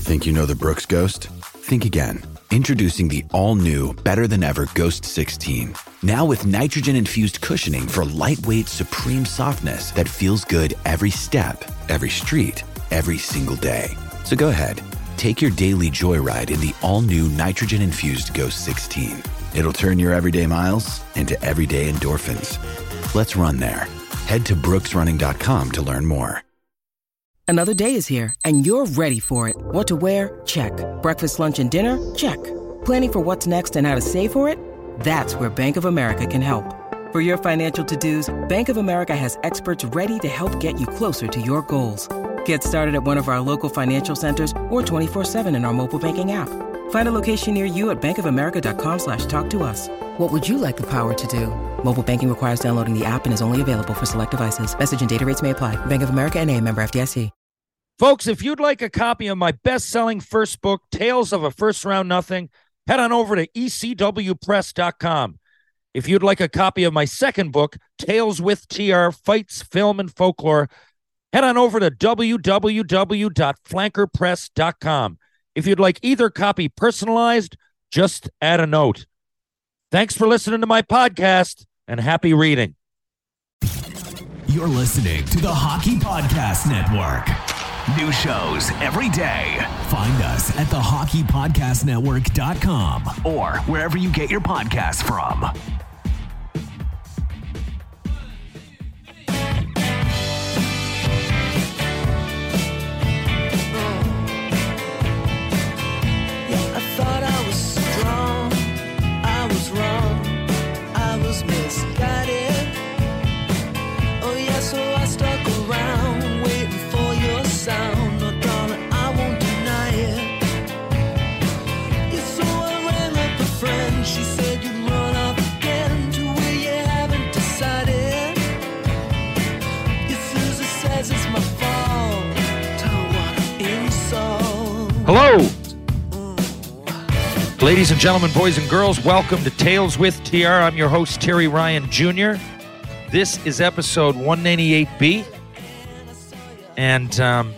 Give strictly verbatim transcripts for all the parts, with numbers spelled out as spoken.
Think you know the Brooks Ghost? Think again. Introducing the all-new, better-than-ever Ghost sixteen. Now with nitrogen-infused cushioning for lightweight, supreme softness that feels good every step, every street, every single day. So go ahead, take your daily joyride in the all-new nitrogen-infused Ghost sixteen. It'll turn your everyday miles into everyday endorphins. Let's run there. Head to brooks running dot com to learn more. Another day is here, and you're ready for it. What to wear? Check. Breakfast, lunch, and dinner? Check. Planning for what's next and how to save for it? That's where Bank of America can help. For your financial to-dos, Bank of America has experts ready to help get you closer to your goals. Get started at one of our local financial centers or twenty-four seven in our mobile banking app. Find a location near you at bankofamerica.com slash talk to us. What would you like the power to do? Mobile banking requires downloading the app and is only available for select devices. Message and data rates may apply. Bank of America N A, member F D I C. Folks, if you'd like a copy of my best-selling first book, Tales of a First Round Nothing, head on over to E C W press dot com. If you'd like a copy of my second book, Tales with T R, Fights, Film, and Folklore, head on over to w w w dot flanker press dot com. If you'd like either copy personalized, just add a note. Thanks for listening to my podcast, and happy reading. You're listening to the Hockey Podcast Network. New shows every day. Find us at the hockey podcast network dot com or wherever you get your podcasts from. Hello, ladies and gentlemen, boys and girls, welcome to Tales with T R. I'm your host, Terry Ryan Junior This is episode one ninety-eight B, and um,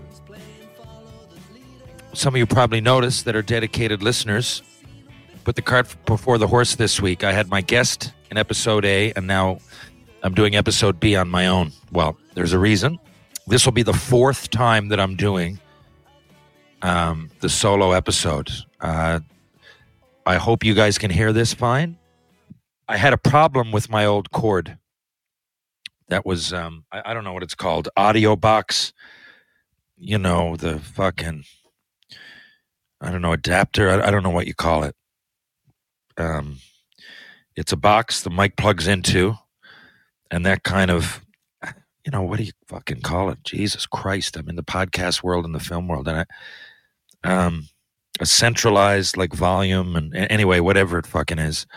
some of you probably noticed that are dedicated listeners. Put the cart before the horse this week. I had my guest in episode A, and now I'm doing episode B on my own. Well, there's a reason. This will be the fourth time that I'm doing Um, the solo episode. Uh, I hope you guys can hear this fine. I had a problem with my old cord. That was, um, I, I don't know what it's called, audio box. You know, the fucking, I don't know, adapter. I, I don't know what you call it. Um, it's a box the mic plugs into, and that kind of, you know, what do you fucking call it? Jesus Christ. I'm in the podcast world and the film world, and I, Um, a centralized like volume and anyway, whatever it fucking is.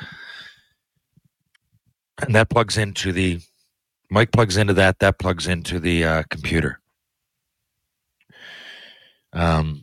And that plugs into the, mic plugs into that, that plugs into the uh, computer. Um.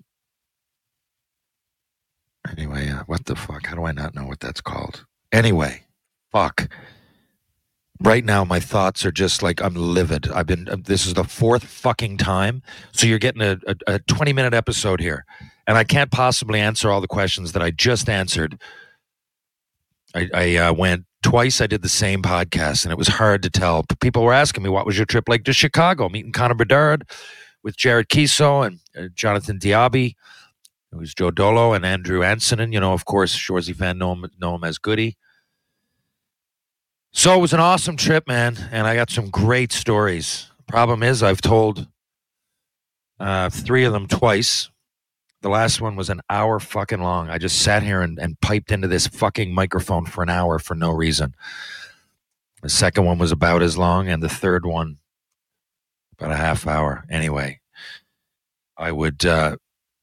Anyway, uh, what the fuck? How do I not know what that's called? Anyway, fuck. Right now, my thoughts are just like, I'm livid. I've been, this is the fourth fucking time. So you're getting a, a, a twenty minute episode here. And I can't possibly answer all the questions that I just answered. I, I uh, went twice. I did the same podcast, and it was hard to tell. People were asking me, what was your trip like to Chicago? Meeting Connor Bedard with Jared Kiso and uh, Jonathan Diaby. It was Joe Dolo and Andrew Ansonen. You know, of course, Shoresy fan know him, know him as Goody. So it was an awesome trip, man, and I got some great stories. Problem is, I've told uh, three of them twice. The last one was an hour fucking long. I just sat here and, and piped into this fucking microphone for an hour for no reason. The second one was about as long, and the third one about a half hour. Anyway, I would... Uh,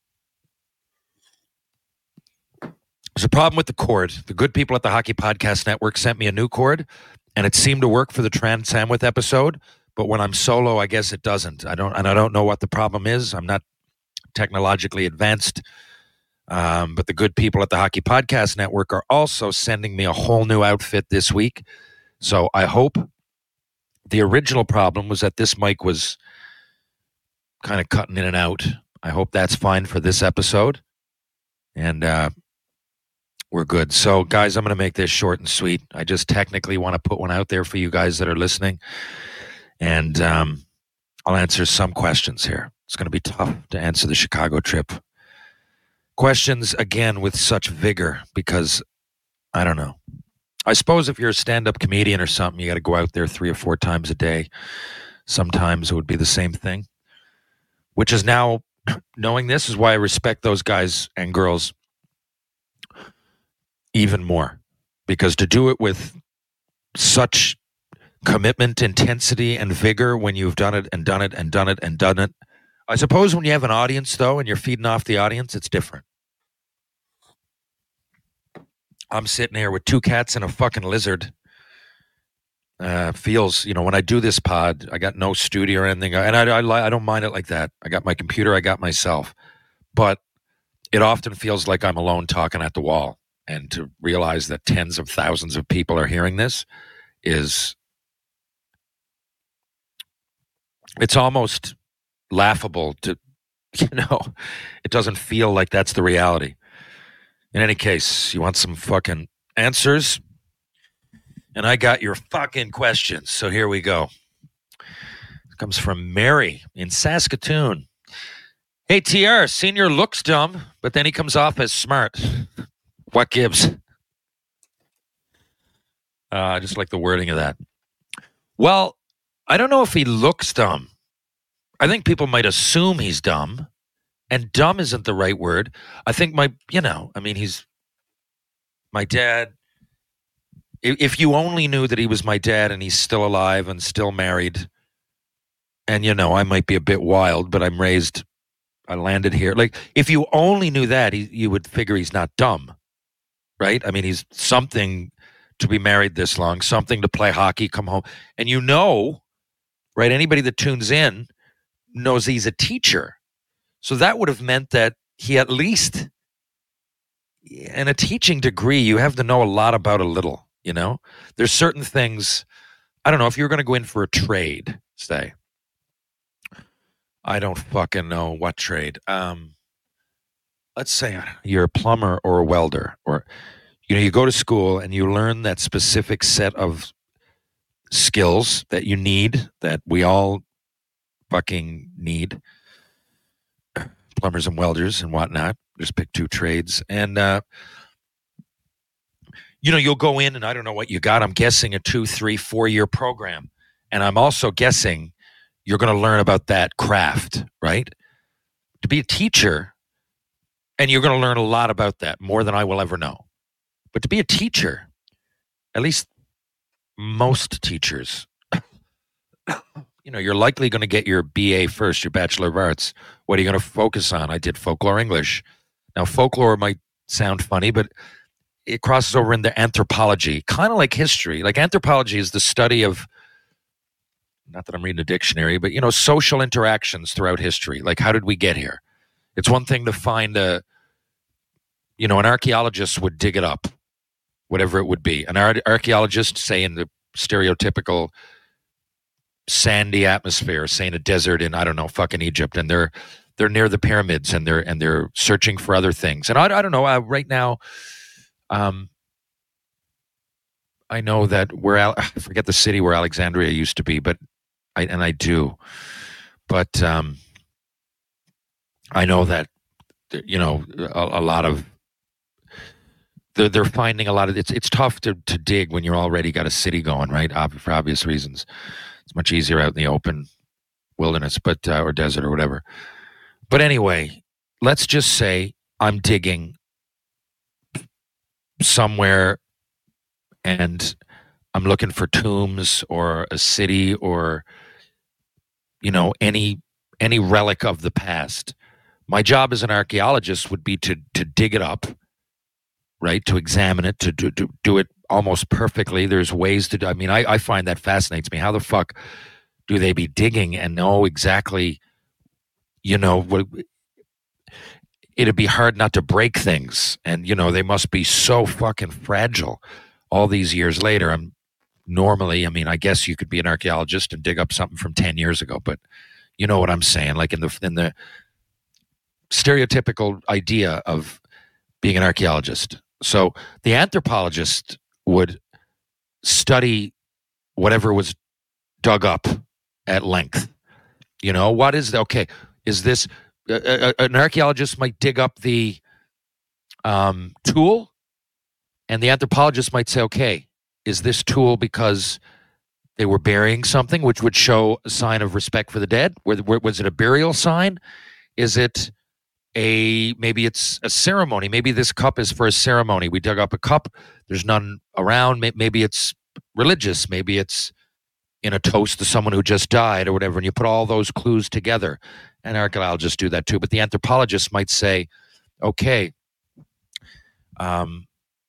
There's a problem with the cord. The good people at the Hockey Podcast Network sent me a new cord, and it seemed to work for the Tran Samwith episode. But when I'm solo, I guess it doesn't. I don't, and I don't know what the problem is. I'm not technologically advanced. Um, but the good people at the Hockey Podcast Network are also sending me a whole new outfit this week. So I hope the original problem was that this mic was kind of cutting in and out. I hope that's fine for this episode. And uh, we're good. So, guys, I'm going to make this short and sweet. I just technically want to put one out there for you guys that are listening. And um, I'll answer some questions here. It's going to be tough to answer the Chicago trip. Questions, again, with such vigor because, I don't know. I suppose if you're a stand-up comedian or something, you got to go out there three or four times a day. Sometimes it would be the same thing, which is now, knowing this is why I respect those guys and girls even more. Because to do it with such commitment, intensity, and vigor when you've done it and done it and done it and done it. I suppose when you have an audience, though, and you're feeding off the audience, it's different. I'm sitting here with two cats and a fucking lizard. Uh, feels, you know, when I do this pod, I got no studio or anything, and I, I, I don't mind it like that. I got my computer, I got myself. But it often feels like I'm alone talking at the wall. And to realize that tens of thousands of people are hearing this is, it's almost laughable to, you know, it doesn't feel like that's the reality. In any case, you want some fucking answers? And I got your fucking questions. So here we go. It comes from Mary in Saskatoon. Hey, T R, senior looks dumb, but then he comes off as smart. What gives? Uh, I just like the wording of that. Well, I don't know if he looks dumb. I think people might assume he's dumb. And dumb isn't the right word. I think my, you know, I mean, he's my dad. If you only knew that he was my dad and he's still alive and still married, and, you know, I might be a bit wild, but I'm raised, I landed here. Like, if you only knew that, he, you would figure he's not dumb, right? I mean, he's something to be married this long, something to play hockey, come home. And you know, right, anybody that tunes in knows he's a teacher. So that would have meant that he at least, in a teaching degree, you have to know a lot about a little, you know? There's certain things, I don't know, if you're going to go in for a trade, say, I don't fucking know what trade. Um, let's say you're a plumber or a welder, or, you know, you go to school and you learn that specific set of skills that you need, that we all fucking need. Plumbers and welders and whatnot. Just pick two trades. And, uh, you know, you'll go in and I don't know what you got. I'm guessing a two, three, four-year program. And I'm also guessing you're going to learn about that craft, right? To be a teacher, and you're going to learn a lot about that, more than I will ever know. But to be a teacher, at least most teachers, you know, you're likely going to get your B A first, your Bachelor of Arts. What are you going to focus on? I did folklore English. Now, folklore might sound funny, but it crosses over into anthropology, kind of like history. Like anthropology is the study of, not that I'm reading a dictionary, but, you know, social interactions throughout history. Like, how did we get here? It's one thing to find a, you know, an archaeologist would dig it up, whatever it would be. An ar- archaeologist, say in the stereotypical sandy atmosphere, say in a desert in, I don't know, fucking Egypt, and they're they're near the pyramids and they're and they're searching for other things. And I, I don't know, uh, right now, um, I know that where Al- I forget the city where Alexandria used to be, but I and I do, but um, I know that, you know, a, a lot of they're, they're finding a lot of it's it's tough to to dig when you're already got a city going, right? Ob- for obvious reasons. It's much easier out in the open wilderness, but uh, or desert or whatever. But anyway, let's just say I'm digging somewhere and I'm looking for tombs or a city or, you know, any any relic of the past. My job as an archaeologist would be to to dig it up, right? To examine it, to do, to do it almost perfectly. There's ways to do, I mean, I, I find that fascinates me. How the fuck do they be digging and know exactly, you know, what, it'd be hard not to break things. And, you know, they must be so fucking fragile all these years later. I'm normally, I mean, I guess you could be an archaeologist and dig up something from ten years ago, but you know what I'm saying? Like in the, in the, stereotypical idea of being an archaeologist. So the anthropologist would study whatever was dug up at length. You know, what is the, okay, is this, uh, an archaeologist might dig up the um, tool, and the anthropologist might say, okay, is this tool because they were burying something, which would show a sign of respect for the dead? Was it a burial sign? Is it a, maybe it's a ceremony. Maybe this cup is for a ceremony. We dug up a cup. There's none around. Maybe it's religious. Maybe it's in a toast to someone who just died or whatever. And you put all those clues together. And archaeologists do that too. But the anthropologist might say, okay, um,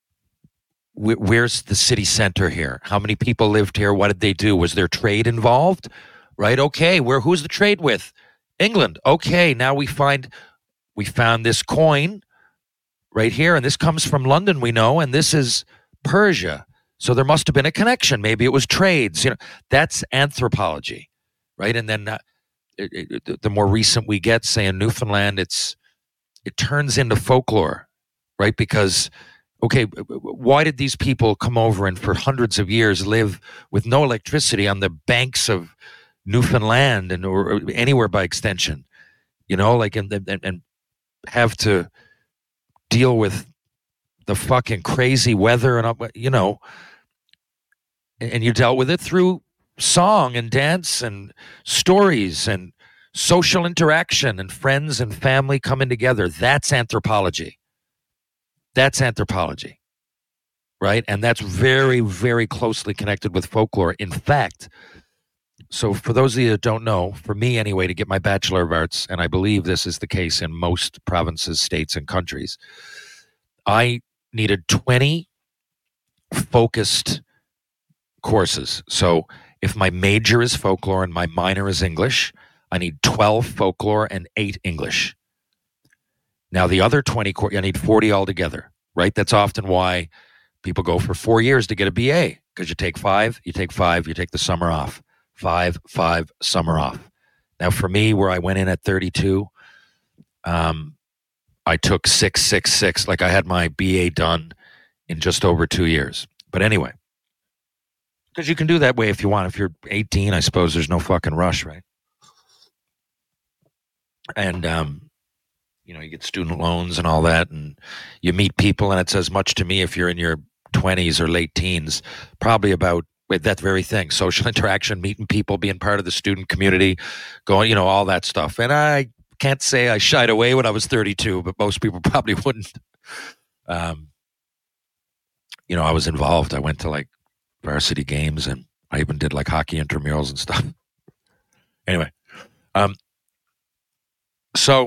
wh- where's the city center here? How many people lived here? What did they do? Was there trade involved? Right? Okay, where? Who's the trade with? England. Okay, now we find... We found this coin right here, and this comes from London, we know, and this is Persia. So there must have been a connection. Maybe it was trades. You know, that's anthropology, right? And then uh, it, it, the more recent we get, say in Newfoundland, it's it turns into folklore, right? Because, okay, why did these people come over and for hundreds of years live with no electricity on the banks of Newfoundland and or anywhere by extension? You know, like and and, and have to deal with the fucking crazy weather and, you know, and you dealt with it through song and dance and stories and social interaction and friends and family coming together. That's anthropology. That's anthropology, right? And that's very, very closely connected with folklore. In fact, so for those of you that don't know, for me anyway, to get my Bachelor of Arts, and I believe this is the case in most provinces, states, and countries, I needed twenty focused courses. So if my major is folklore and my minor is English, I need twelve folklore and eight English. Now the other twenty, I need forty altogether, right? That's often why people go for four years to get a B A, because you take five, you take five, you take the summer off. Five, five, summer off. Now, for me, where I went in at thirty-two, um, I took six, six, six. Like I had my B A done in just over two years. But anyway, because you can do that way if you want. If you're eighteen, I suppose there's no fucking rush, right? And, um, you know, you get student loans and all that, and you meet people, and it's as much to me if you're in your twenties or late teens, probably about with that very thing, social interaction, meeting people, being part of the student community, going, you know, all that stuff. And I can't say I shied away when I was thirty-two, but most people probably wouldn't. Um, you know, I was involved. I went to like varsity games, and I even did like hockey intramurals and stuff. Anyway, um, so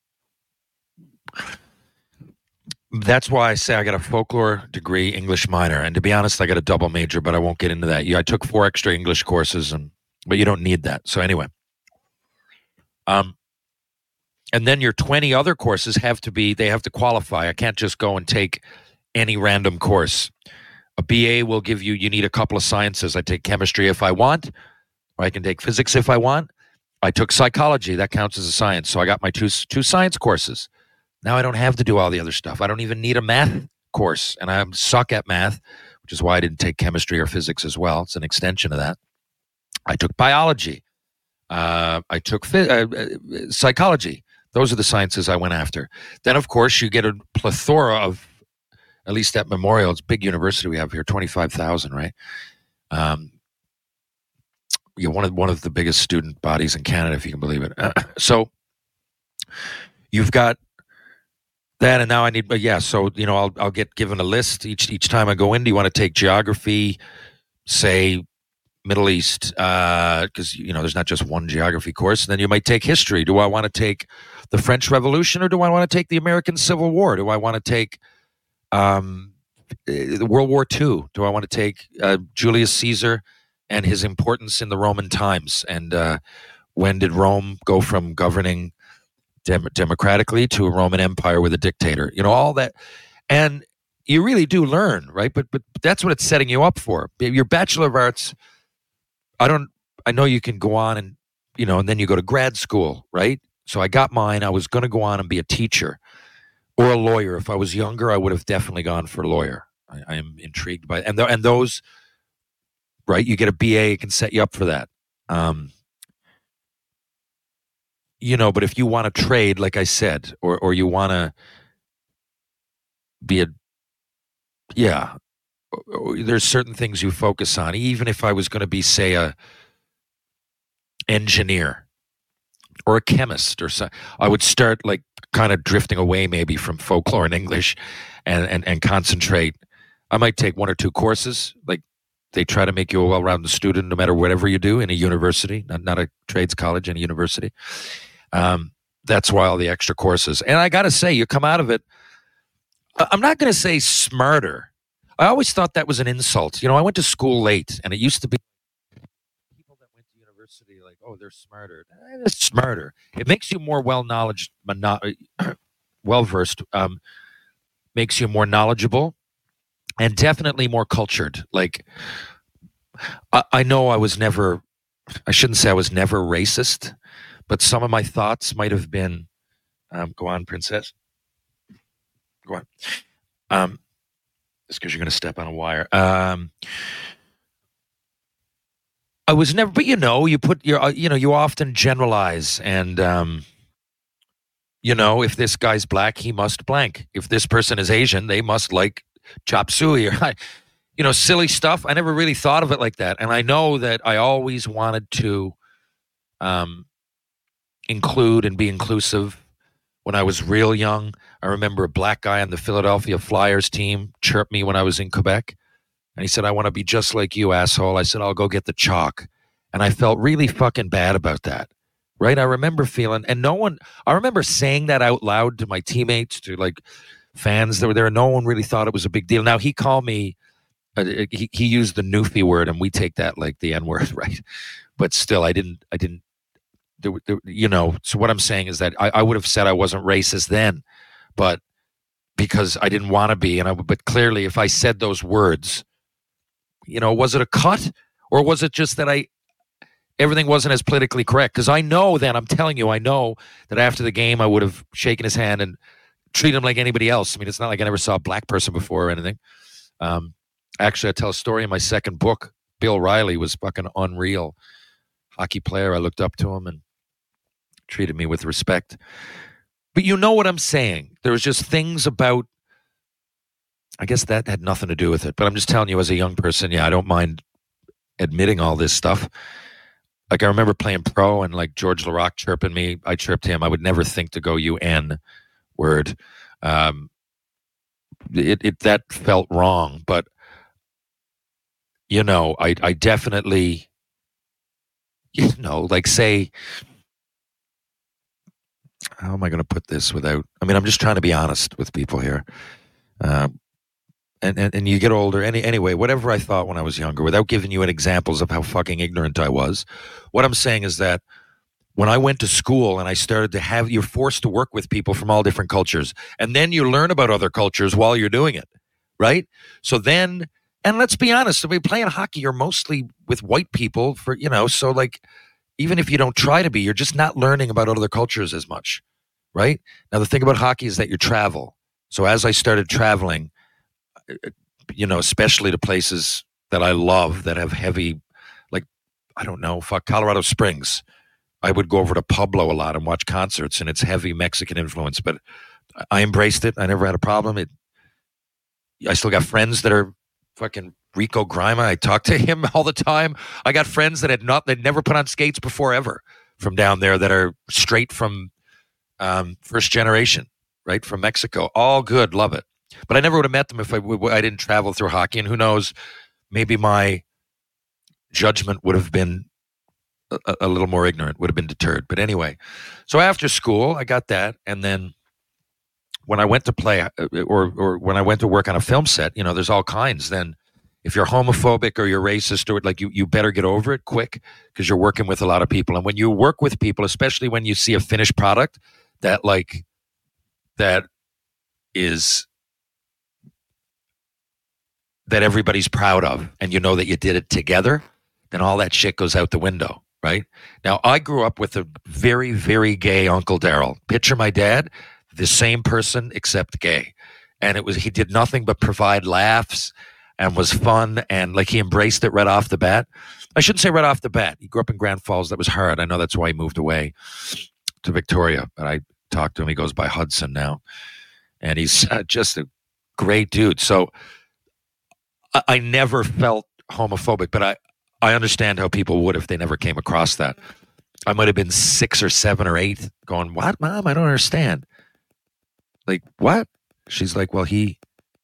that's why I say I got a folklore degree, English minor. And to be honest, I got a double major, but I won't get into that. Yeah, I took four extra English courses, and but you don't need that. So anyway, um, and then your twenty other courses have to be, they have to qualify. I can't just go and take any random course. A B A will give you, you need a couple of sciences. I take chemistry if I want, or I can take physics if I want. I took psychology. That counts as a science. So I got my two two science courses. Now I don't have to do all the other stuff. I don't even need a math course, and I suck at math, which is why I didn't take chemistry or physics as well. It's an extension of that. I took biology. Uh, I took phy- uh, uh, psychology. Those are the sciences I went after. Then, of course, you get a plethora of, at least at Memorial, it's a big university we have here, twenty-five thousand, right? Um, you're one of one of the biggest student bodies in Canada, if you can believe it. Uh, so you've got that, and now I need, but yeah, so, you know, I'll I'll get given a list each each time I go in. Do you want to take geography, say Middle East, because, uh, you know, there's not just one geography course. And then you might take history. Do I want to take the French Revolution, or do I want to take the American Civil War? Do I want to take um, World War Two? Do I want to take uh, Julius Caesar and his importance in the Roman times? And uh, when did Rome go from governing dem- democratically to a Roman Empire with a dictator? You know, all that. And you really do learn, right? But but that's what it's setting you up for. Your Bachelor of Arts, I don't, I know you can go on and, you know, and then you go to grad school, right? So I got mine. I was going to go on and be a teacher or a lawyer. If I was younger, I would have definitely gone for a lawyer. I, I am intrigued by and th- and those, right? You get a B A, it can set you up for that. Um, you know, but if you want to trade, like I said, or or you want to be a, yeah, there's certain things you focus on. Even if I was going to be, say, a engineer or a chemist or so, I would start like kind of drifting away maybe from folklore and English and, and, and concentrate. I might take one or two courses. Like they try to make you a well-rounded student no matter whatever you do in a university, not, not a trades college, in a university. Um, that's why all the extra courses. And I got to say, you come out of it, I'm not going to say smarter. I always thought that was an insult. You know, I went to school late, and it used to be people that went to university like, oh, they're smarter. Eh, they're smarter. It makes you more well-knowledge, well-versed, um, makes you more knowledgeable, and definitely more cultured. Like, I, I know I was never, I shouldn't say I was never racist, but some of my thoughts might have been, um, go on, princess. Go on. Um, just because you're going to step on a wire. Um, I was never, but you know, you put your, you know, you often generalize, and um, you know, if this guy's black, he must blank. If this person is Asian, they must like chop suey, or you know, silly stuff. I never really thought of it like that, and I know that I always wanted to um, include and be inclusive. When I was real young, I remember a black guy on the Philadelphia Flyers team chirped me when I was in Quebec. And he said, I want to be just like you, asshole. I said, I'll go get the chalk. And I felt really fucking bad about that. Right? I remember feeling, and no one, I remember saying that out loud to my teammates, to like fans that were there. No one really thought it was a big deal. Now, he called me, uh, he, he used the Newfie word, and we take that like the N word, right? But still, I didn't, I didn't, There, there, you know, so what I'm saying is that I, I would have said I wasn't racist then, but because I didn't want to be, and I, but clearly, if I said those words, you know, was it a cut, or was it just that I everything wasn't as politically correct? Because I know then, I'm telling you, I know that after the game, I would have shaken his hand and treated him like anybody else. I mean, it's not like I never saw a black person before or anything. Um, actually, I tell a story in my second book. Bill Riley was fucking unreal hockey player. I looked up to him and treated me with respect. But you know what I'm saying. There was just things about, I guess that had nothing to do with it. But I'm just telling you, as a young person, yeah, I don't mind admitting all this stuff. Like, I remember playing pro, and like George Laraque chirping me. I chirped him. I would never think to go U N word. Um, it, it that felt wrong. But, you know, I, I definitely, you know, like say, how am I going to put this without, I mean, I'm just trying to be honest with people here. Um, and, and, and you get older. Any, anyway, whatever I thought when I was younger, without giving you an examples of how fucking ignorant I was, what I'm saying is that when I went to school and I started to have, you're forced to work with people from all different cultures. And then you learn about other cultures while you're doing it, right? So then, and let's be honest, if we're playing hockey, you're mostly with white people for, you know, so like, even if you don't try to be, you're just not learning about other cultures as much, right? Now, the thing about hockey is that you travel. So as I started traveling, you know, especially to places that I love that have heavy, like, I don't know, fuck, Colorado Springs. I would go over to Pueblo a lot and watch concerts, and it's heavy Mexican influence, but I embraced it. I never had a problem. It, I still got friends that are fucking Rico Grima. I talk to him all the time. I got friends that had not, they'd never put on skates before ever from down there that are straight from um, first generation, right? From Mexico. All good. Love it. But I never would have met them if I, I didn't travel through hockey. And who knows, maybe my judgment would have been a, a little more ignorant, would have been deterred. But anyway, so after school, I got that. And then when I went to play or, or when I went to work on a film set, you know, there's all kinds. Then if you're homophobic or you're racist, or like you, you better get over it quick, because you're working with a lot of people. And when you work with people, especially when you see a finished product that like, that is, that everybody's proud of, and you know that you did it together, then all that shit goes out the window, right? Now, I grew up with a very, very gay Uncle Daryl. Picture my dad, the same person except gay. And it was, he did nothing but provide laughs and was fun, and like he embraced it right off the bat. I shouldn't say right off the bat. He grew up in Grand Falls. That was hard. I know that's why he moved away to Victoria. But I talked to him. He goes by Hudson now. And he's uh, just a great dude. So I, I never felt homophobic, but I, I understand how people would if they never came across that. I might have been six or seven or eight going, what, Mom? I don't understand. Like, what? She's like, well, he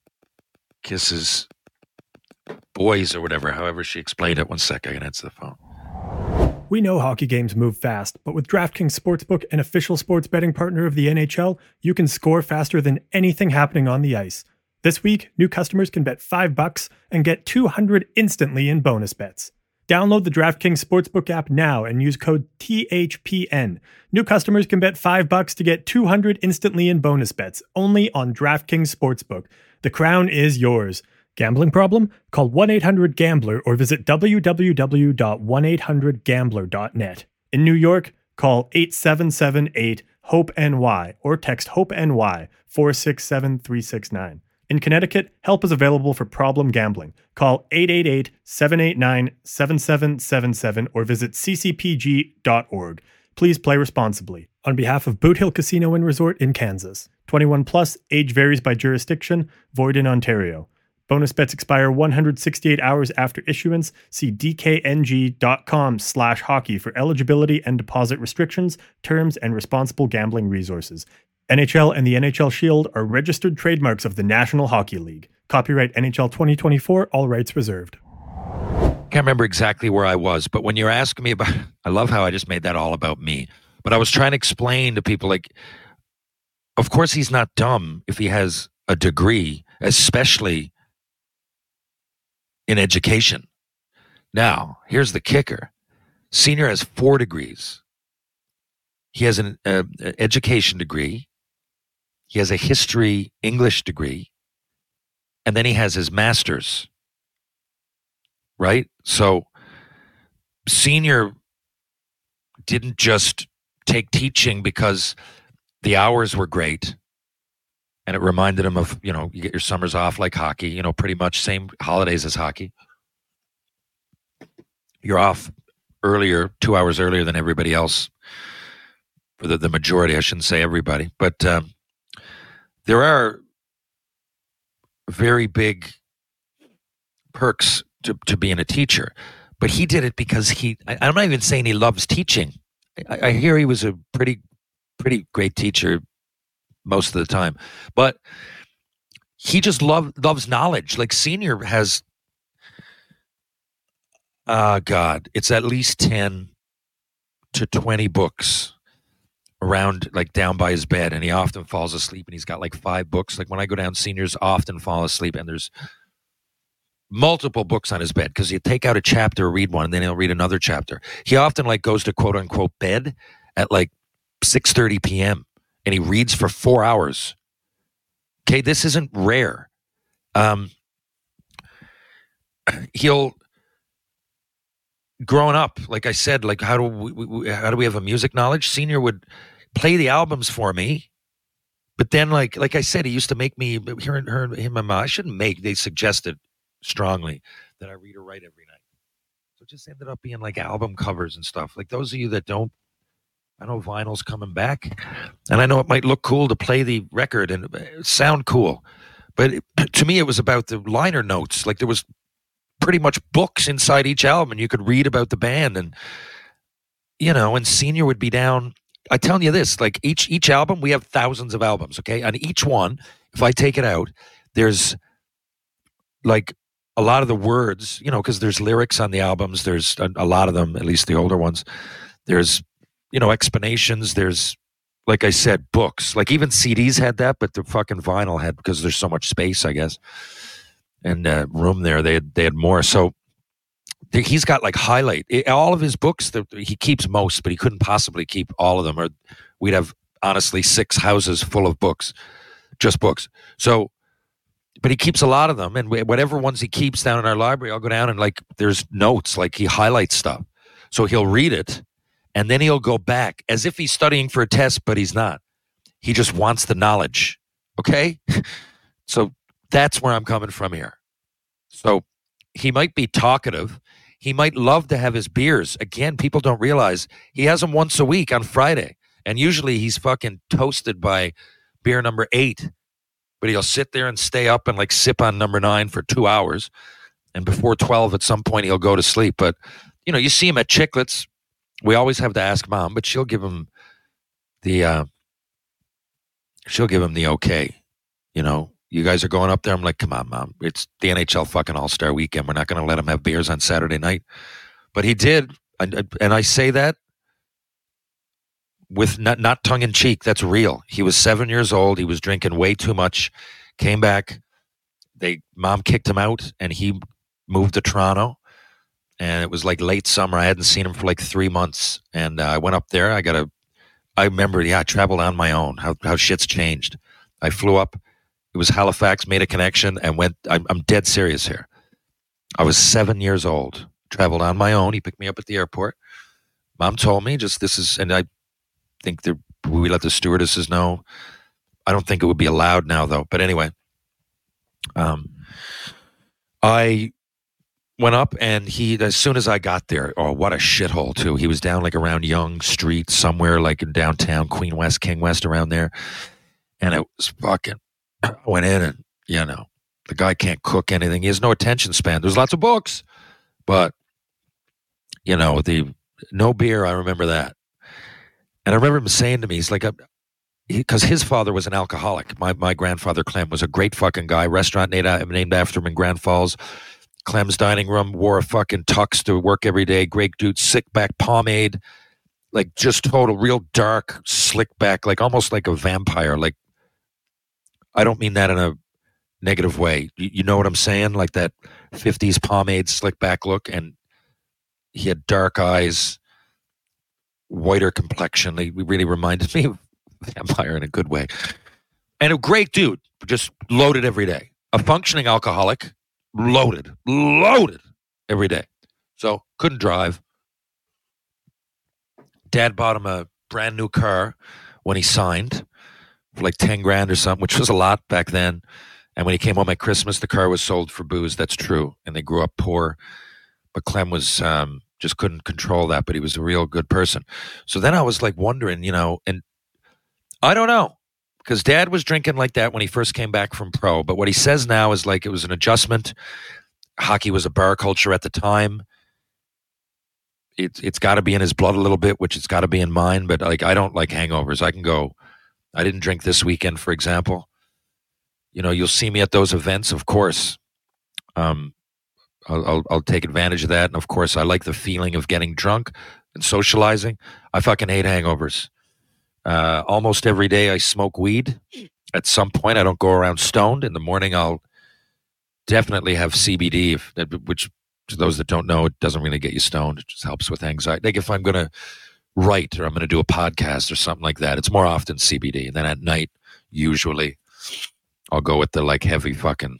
kisses boys or whatever, however she explained it. One sec, I can answer the phone. We know hockey games move fast, but with DraftKings Sportsbook, an official sports betting partner of the N H L, you can score faster than anything happening on the ice. This week, new customers can bet five bucks and get two hundred instantly in bonus bets. Download the DraftKings Sportsbook app now and use code T H P N. New customers can bet five bucks to get two hundred instantly in bonus bets, only on DraftKings Sportsbook. The crown is yours. Gambling problem? Call one eight hundred gambler or visit w w w dot one eight hundred gambler dot net. In New York, call eight seven seven eight HOPE N Y or text HOPE-N-Y four six seven three six nine. In Connecticut, help is available for problem gambling. Call eight eight eight seven eight nine seven seven seven seven or visit c c p g dot org. Please play responsibly. On behalf of Boot Hill Casino and Resort in Kansas. twenty-one plus, age varies by jurisdiction, void in Ontario. Bonus bets expire one hundred sixty-eight hours after issuance. See dkng.com slash hockey for eligibility and deposit restrictions, terms, and responsible gambling resources. N H L and the N H L Shield are registered trademarks of the National Hockey League. Copyright N H L twenty twenty-four, all rights reserved. Can't remember exactly where I was, but when you're asking me about, I love how I just made that all about me. But I was trying to explain to people, like, of course he's not dumb if he has a degree, especially in education. Now, here's the kicker. Senior has four degrees. He has an uh, education degree. He has a history English degree. And then he has his master's. Right? So Senior didn't just take teaching because the hours were great. And it reminded him of, you know, you get your summers off like hockey, you know, pretty much same holidays as hockey. You're off earlier, two hours earlier than everybody else. For the, the majority, I shouldn't say everybody. But um, there are very big perks to, to being a teacher. But he did it because he, I, I'm not even saying he loves teaching. I, I hear he was a pretty, pretty great teacher most of the time, but he just love, loves knowledge. Like Senior has, uh, God, it's at least ten to twenty books around, like down by his bed, and he often falls asleep, and he's got like five books. Like when I go down, Seniors often fall asleep, and there's multiple books on his bed because you take out a chapter, read one, and then he'll read another chapter. He often like goes to quote unquote bed at like six thirty p.m. and he reads for four hours. Okay, this isn't rare. Um, he'll, growing up, like I said, like how do we, we how do we have a music knowledge? Senior would play the albums for me, but then like like I said, he used to make me hearing her him and I shouldn't make. They suggested strongly that I read or write every night, so it just ended up being like album covers and stuff. Like those of you that don't. I know vinyl's coming back, and I know it might look cool to play the record and sound cool, but it, to me it was about the liner notes. Like there was pretty much books inside each album, and you could read about the band, and you know, and Senior would be down. I'm telling you this, like each each album, we have thousands of albums, okay? On each one, if I take it out, there's like a lot of the words, you know, because there's lyrics on the albums. There's a, a lot of them, at least the older ones. There's you know, explanations. There's, like I said, books. Like even C Ds had that, but the fucking vinyl had, because there's so much space, I guess, and uh, room there. They had they had more. So he's got like highlight it, all of his books. The, he keeps most, but he couldn't possibly keep all of them, or we'd have honestly six houses full of books, just books. So, but he keeps a lot of them, and whatever ones he keeps down in our library, I'll go down and like there's notes. Like he highlights stuff. So he'll read it, and then he'll go back as if he's studying for a test, but he's not. He just wants the knowledge. Okay? So that's where I'm coming from here. So he might be talkative. He might love to have his beers. Again, people don't realize he has them once a week on Friday. And usually he's fucking toasted by beer number eight. But he'll sit there and stay up and like sip on number nine for two hours. And before twelve, at some point, he'll go to sleep. But, you know, you see him at Chiclets. We always have to ask Mom, but she'll give him the, uh, she'll give him the okay. You know, you guys are going up there. I'm like, come on, Mom. It's the N H L fucking All-Star Weekend. We're not going to let him have beers on Saturday night. But he did. And, and I say that with not, not tongue-in-cheek. That's real. He was seven years old. He was drinking way too much. Came back. They Mom kicked him out, and he moved to Toronto. And it was like late summer. I hadn't seen him for like three months. And uh, I went up there. I got a, I remember, yeah, I traveled on my own, how, how shit's changed. I flew up. It was Halifax, made a connection, and went, I'm, I'm dead serious here. I was seven years old, traveled on my own. He picked me up at the airport. Mom told me, just this is, and I think the, we let the stewardesses know. I don't think it would be allowed now, though. But anyway, um, I went up, and he, as soon as I got there, oh, what a shithole, too. He was down like around Yonge Street, somewhere like in downtown, Queen West, King West, around there. And it was fucking, I went in and, you know, the guy can't cook anything. He has no attention span. There's lots of books, but, you know, the no beer, I remember that. And I remember him saying to me, he's like, because his father was an alcoholic. My my grandfather, Clem, was a great fucking guy. Restaurant named, named after him in Grand Falls. Clem's dining room, wore a fucking tux to work every day. Great dude, sick back pomade. Like just total, real dark, slick back, like almost like a vampire. Like, I don't mean that in a negative way. You, you know what I'm saying? Like that fifties pomade, slick back look. And he had dark eyes, whiter complexion. He really reminded me of a vampire in a good way. And a great dude, just loaded every day. A functioning alcoholic, loaded, loaded every day. So couldn't drive. Dad bought him a brand new car when he signed for like ten grand or something, which was a lot back then. And when he came home at Christmas, the car was sold for booze. That's true. And they grew up poor. But Clem was, um, just couldn't control that, but he was a real good person. So then I was like wondering, you know, and I don't know, because Dad was drinking like that when he first came back from pro. But what he says now is like it was an adjustment. Hockey was a bar culture at the time. It, it's got to be in his blood a little bit, which it's got to be in mine. But like, I don't like hangovers. I can go, I didn't drink this weekend, for example. You know, you'll see me at those events, of course. Um, I'll, I'll, I'll take advantage of that. And of course, I like the feeling of getting drunk and socializing. I fucking hate hangovers. Uh, almost every day I smoke weed. At some point, I don't go around stoned. In the morning, I'll definitely have C B D, if, which to those that don't know, it doesn't really get you stoned. It just helps with anxiety. Like if I'm going to write or I'm going to do a podcast or something like that, it's more often C B D. And then at night, usually, I'll go with the like heavy fucking,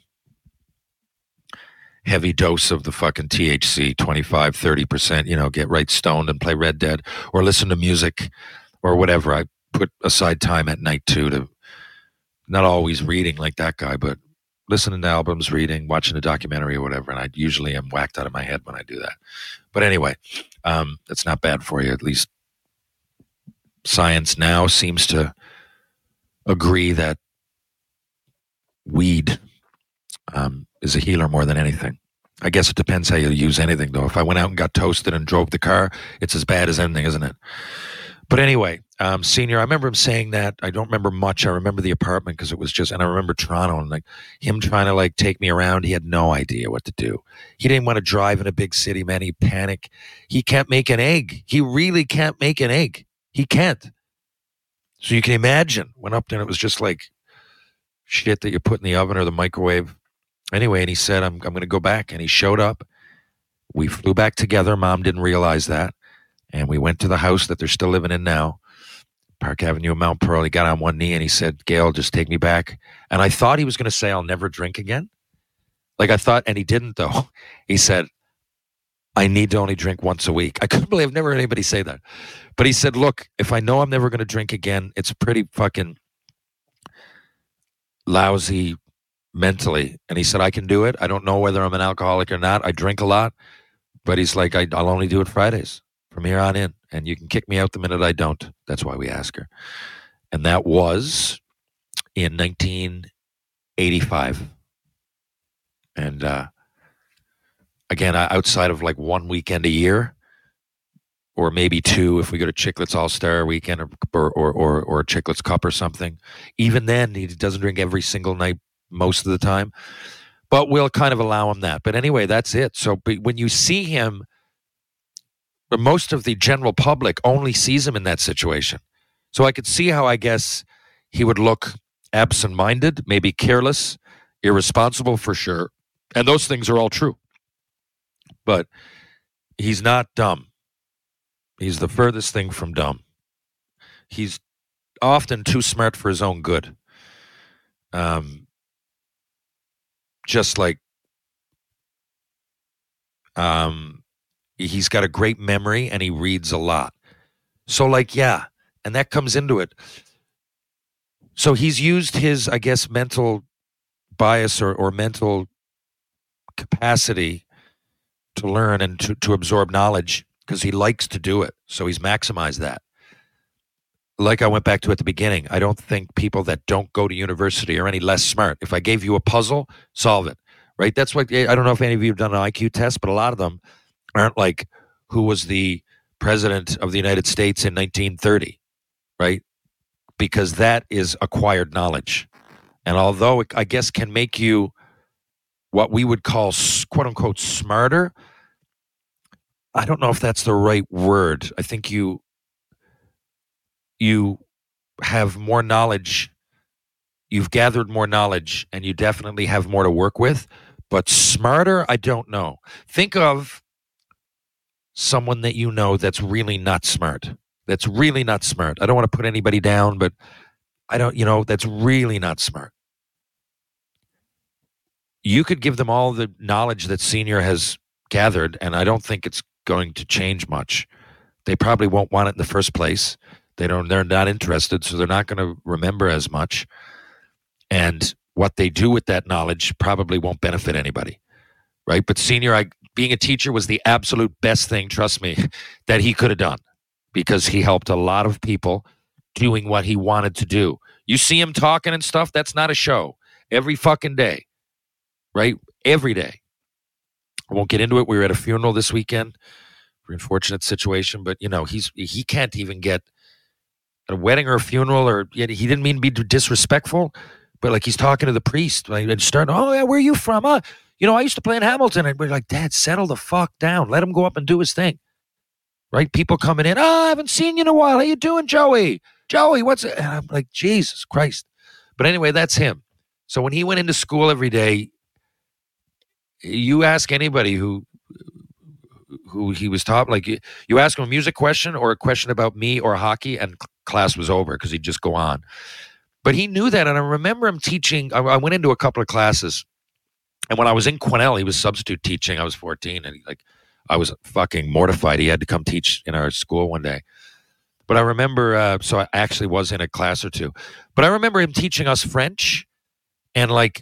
heavy dose of the fucking T H C, twenty-five, thirty percent, you know, get right stoned and play Red Dead or listen to music or whatever. I put aside time at night too to not always reading like that guy, but listening to albums, reading, watching a documentary or whatever. And I usually am whacked out of my head when I do that. But anyway, um, that's not bad for you. At least science now seems to agree that weed um, is a healer more than anything. I guess it depends how you use anything, though. If I went out and got toasted and drove the car, it's as bad as anything, isn't it? But anyway, um, Senior, I remember him saying that. I don't remember much. I remember the apartment because it was just, and I remember Toronto and like him trying to like take me around. He had no idea what to do. He didn't want to drive in a big city, man. He panicked. He can't make an egg. He really can't make an egg. He can't. So you can imagine. Went up there and it was just like shit that you put in the oven or the microwave. Anyway, and he said, I'm, I'm going to go back. And he showed up. We flew back together. Mom didn't realize that. And we went to the house that they're still living in now, Park Avenue in Mount Pearl. He got on one knee and he said, Gail, just take me back. And I thought he was going to say, I'll never drink again. Like I thought, and he didn't though. He said, I need to only drink once a week. I couldn't believe I've never heard anybody say that. But he said, look, if I know I'm never going to drink again, it's pretty fucking lousy mentally. And he said, I can do it. I don't know whether I'm an alcoholic or not. I drink a lot. But he's like, I, I'll only do it Fridays from here on in. And you can kick me out the minute I don't. That's why we ask her. And that was in nineteen eighty-five. And uh, again, outside of like one weekend a year, or maybe two if we go to Chicklets All-Star Weekend or, or, or, or Chicklets Cup or something. Even then, he doesn't drink every single night most of the time. But we'll kind of allow him that. But anyway, that's it. So when you see him, most of the general public only sees him in that situation. So I could see how, I guess, he would look absent-minded, maybe careless, irresponsible for sure. And those things are all true. But he's not dumb. He's the furthest thing from dumb. He's often too smart for his own good. Um, just like um, he's got a great memory and he reads a lot. So like, yeah, and that comes into it. So he's used his, I guess, mental bias or, or mental capacity to learn and to, to absorb knowledge because he likes to do it. So he's maximized that. Like I went back to at the beginning, I don't think people that don't go to university are any less smart. If I gave you a puzzle, solve it, right? That's what, I don't know if any of you have done an I Q test, but a lot of them aren't like, who was the president of the United States in nineteen thirty, right? Because that is acquired knowledge. And although it, I guess, can make you what we would call, quote unquote, smarter, I don't know if that's the right word. I think you you have more knowledge, you've gathered more knowledge, and you definitely have more to work with. But smarter, I don't know. Think of someone that you know that's really not smart. That's really not smart. I don't want to put anybody down, but I don't, you know, that's really not smart. You could give them all the knowledge that Senior has gathered, and I don't think it's going to change much. They probably won't want it in the first place. They don't, they're not interested, so they're not going to remember as much. And what they do with that knowledge probably won't benefit anybody, right? But Senior, I, being a teacher was the absolute best thing, trust me, that he could have done, because he helped a lot of people doing what he wanted to do. You see him talking and stuff, that's not a show. Every fucking day, right? Every day. I won't get into it. We were at a funeral this weekend. Very unfortunate situation, but you know, he's he can't even get at a wedding or a funeral, or he didn't mean to be disrespectful, but like he's talking to the priest like, and starting, oh yeah, where are you from? Uh, you know, I used to play in Hamilton. And we're like, Dad, settle the fuck down. Let him go up and do his thing. Right? People coming in, oh, I haven't seen you in a while. How you doing, Joey? Joey, what's it? And I'm like, Jesus Christ. But anyway, that's him. So when he went into school every day, you ask anybody who who he was taught, like you, you ask him a music question or a question about me or hockey, and class was over because he'd just go on. But he knew that, and I remember him teaching. I, I went into a couple of classes, and when I was in Quesnel, he was substitute teaching. I was fourteen, and he, like I was fucking mortified. He had to come teach in our school one day. But I remember, uh, so I actually was in a class or two. But I remember him teaching us French, and like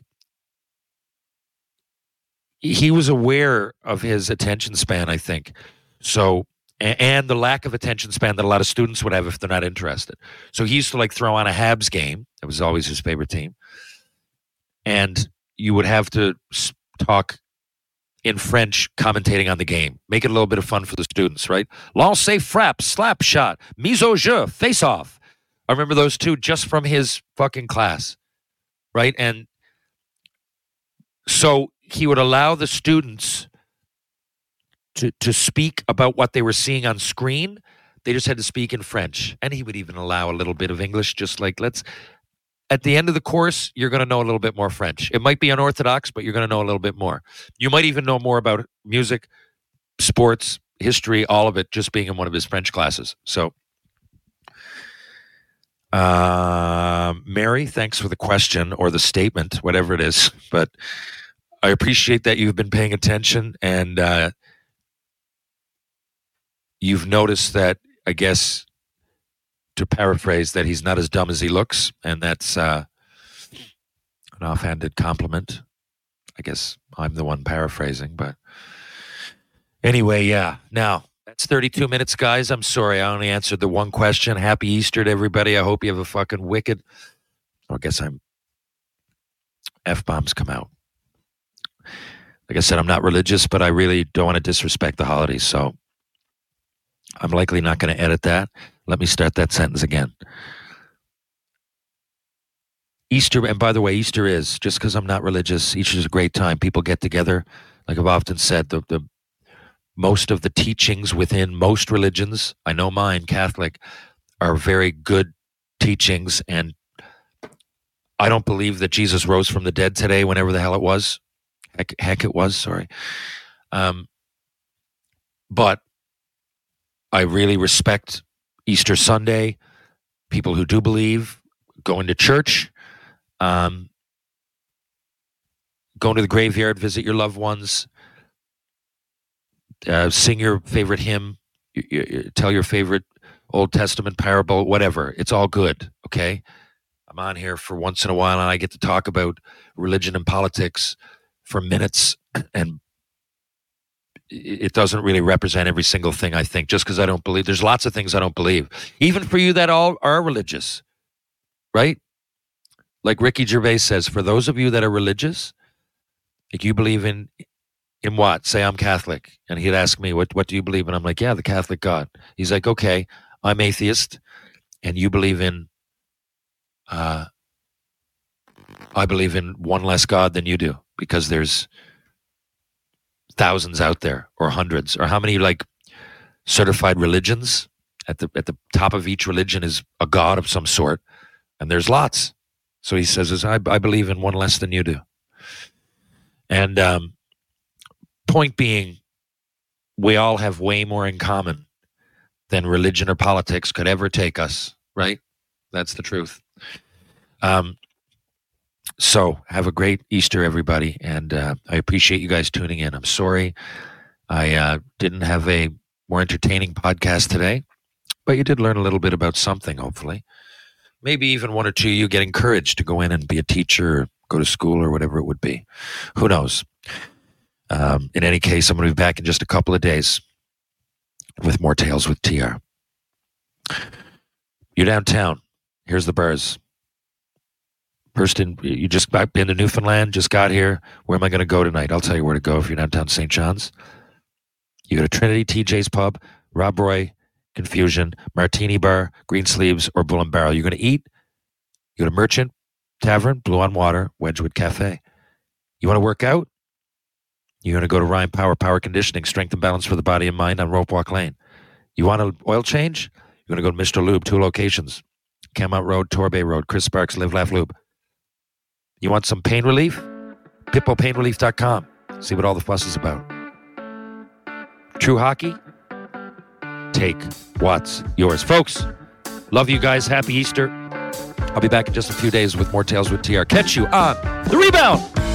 he was aware of his attention span, I think. So, and the lack of attention span that a lot of students would have if they're not interested. So he used to like throw on a Habs game. It was always his favorite team. And you would have to talk in French, commentating on the game. Make it a little bit of fun for the students, right? Lancer, frappe, slap shot, mise au jeu, face off. I remember those two just from his fucking class, right? And so he would allow the students to, to speak about what they were seeing on screen. They just had to speak in French. And he would even allow a little bit of English, just like, let's, at the end of the course, you're going to know a little bit more French. It might be unorthodox, but you're going to know a little bit more. You might even know more about music, sports, history, all of it, just being in one of his French classes. So, uh, Mary, thanks for the question or the statement, whatever it is. But I appreciate that you've been paying attention, and uh, you've noticed that, I guess, to paraphrase, that he's not as dumb as he looks, and that's uh, an offhanded compliment. I guess I'm the one paraphrasing, but anyway, yeah. Now, that's thirty-two minutes, guys. I'm sorry, I only answered the one question. Happy Easter to everybody. I hope you have a fucking wicked... I guess I'm... F-bombs come out. Like I said, I'm not religious, but I really don't want to disrespect the holidays, so I'm likely not going to edit that. Let me start that sentence again. Easter, and by the way, Easter is, just because I'm not religious, Easter is a great time. People get together. Like I've often said, the, the most of the teachings within most religions, I know mine, Catholic, are very good teachings, and I don't believe that Jesus rose from the dead today, whenever the hell it was. Heck, heck it was, sorry. Um, but I really respect Easter Sunday, people who do believe, going to church, um, going to the graveyard, visit your loved ones, uh, sing your favorite hymn, you, you, tell your favorite Old Testament parable, whatever. It's all good, okay? I'm on here for once in a while, and I get to talk about religion and politics for minutes, and it doesn't really represent every single thing I think, just because I don't believe. There's lots of things I don't believe. Even for you that all are religious, right? Like Ricky Gervais says, for those of you that are religious, like you believe in in what? Say I'm Catholic. And he'd ask me, what, what do you believe in? I'm like, yeah, the Catholic God. He's like, okay, I'm atheist, and you believe in, uh, I believe in one less God than you do, because there's thousands out there, or hundreds, or how many like certified religions? At the at the top of each religion is a god of some sort, and there's lots. So he says, I, I believe in one less than you do. And um, point being, we all have way more in common than religion or politics could ever take us, right? That's the truth. Um, so have a great Easter, everybody, and uh, I appreciate you guys tuning in. I'm sorry I uh, didn't have a more entertaining podcast today, but you did learn a little bit about something, hopefully. Maybe even one or two of you get encouraged to go in and be a teacher or go to school or whatever it would be. Who knows? Um, in any case, I'm going to be back in just a couple of days with more Tales with T R. You're downtown. Here's the bars. First, in, you just been to Newfoundland, just got here. Where am I going to go tonight? I'll tell you where to go if you're downtown Saint John's. You go to Trinity, T J's Pub, Rob Roy, Confusion, Martini Bar, Greensleeves, or Bull and Barrel. You're going to eat? You go to Merchant Tavern, Blue on Water, Wedgwood Cafe. You want to work out? You're going to go to Ryan Power, Power Conditioning, Strength and Balance for the Body and Mind on Rope Walk Lane. You want an oil change? You're going to go to Mister Lube, two locations. Camount Road, Torbay Road, Chris Sparks, Live Laugh Lube. You want some pain relief? Pippo Pain Relief dot com. See what all the fuss is about. True hockey? Take what's yours. Folks, love you guys. Happy Easter. I'll be back in just a few days with more Tales with T R. Catch you on The Rebound.